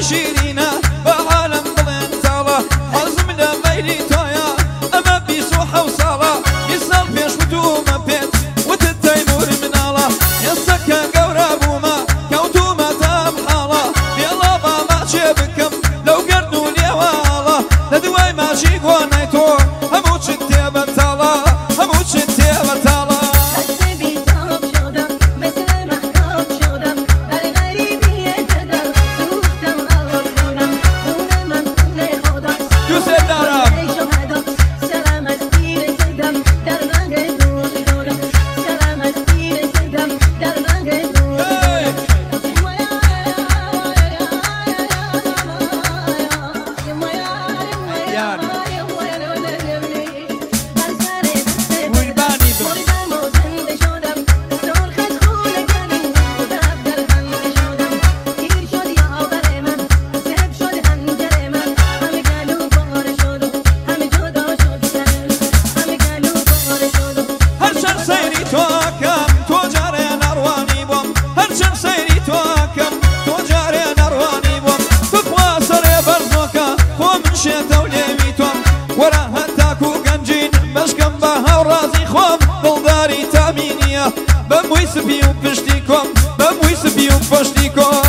شیرینە بە عالم بڵێن تاڵە حەزم لە غەیری تۆیە ئەمە 27 ساڵە 20 ساڵ پێش وتومە پێت وتت تەیمور مناڵە ئێستا کە گەورە بوومە کەوتومەتە ئەم حاڵە بێڵا باما چێ بکەم لەو گەرد و لێواڵە لە دوای ماشی گۆنای تۆ هەموو چت تێبە تاڵە هەموو چت تێبە تاڵە بەمووی سپی و پشتی کۆم بەمووی سپی و پشتی کۆم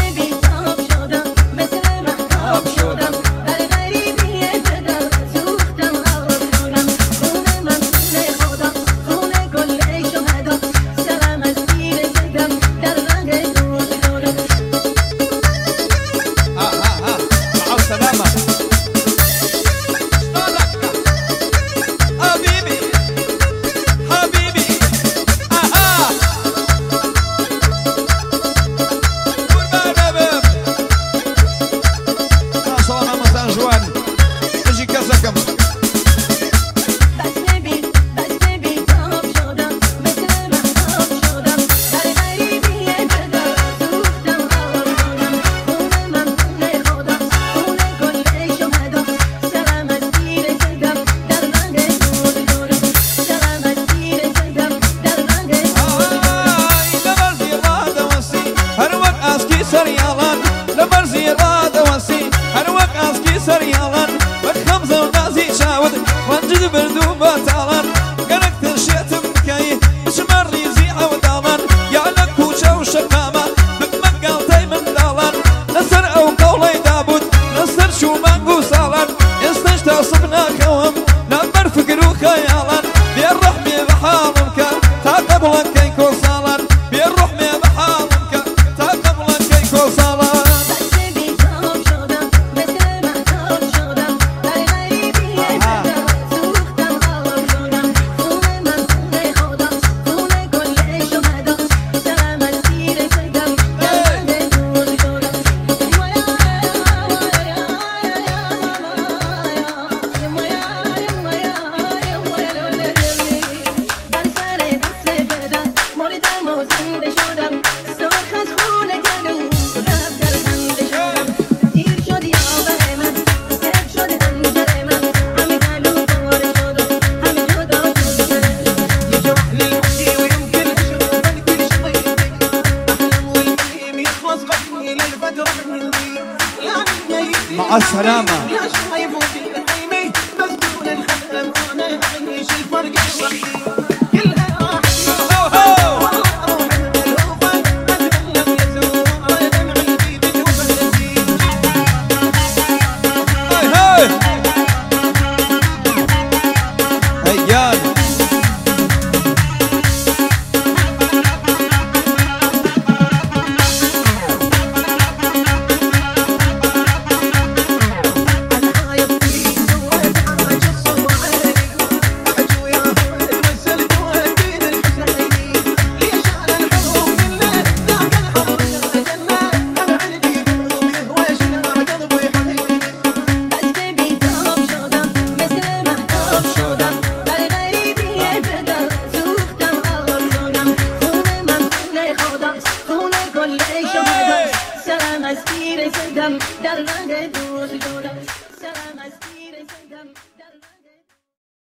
سريالان بخمزة ونازي شاود وانجد بردو باتالان قرق ترشيتم كاي شمر ريزي عودالان يعلق كوشا وشقامة بمقال تايمن دالان نسر او قولي دابود نسر شو مانقو سالان يستشتا صبنا كوم نمر فكر وخيالان بيرحمي بحالمك تاقبلن كيكو سالان بيرحمي بحالمك تاقبلن كيكو سالان مع السلامة. Salam aspire sedam, dar rang dost joda. Salam aspire sedam.